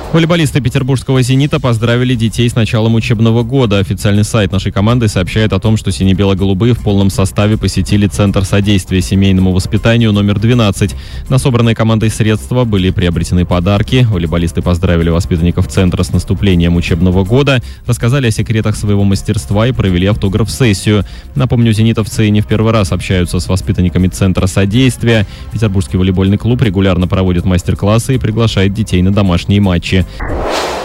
Волейболисты петербургского «Зенита» поздравили детей с началом учебного года. Официальный сайт нашей команды сообщает о том, что сине-бело-голубые в полном составе посетили Центр содействия семейному воспитанию номер 12. На собранные командой средства были приобретены подарки. Волейболисты поздравили воспитанников Центра с наступлением учебного года, рассказали о секретах своего мастерства и провели автограф-сессию. Напомню, зенитовцы не в первый раз общаются с воспитанниками Центра содействия. Петербургский волейбольный клуб регулярно проводит мастер-классы и приглашает детей на домашние матчи.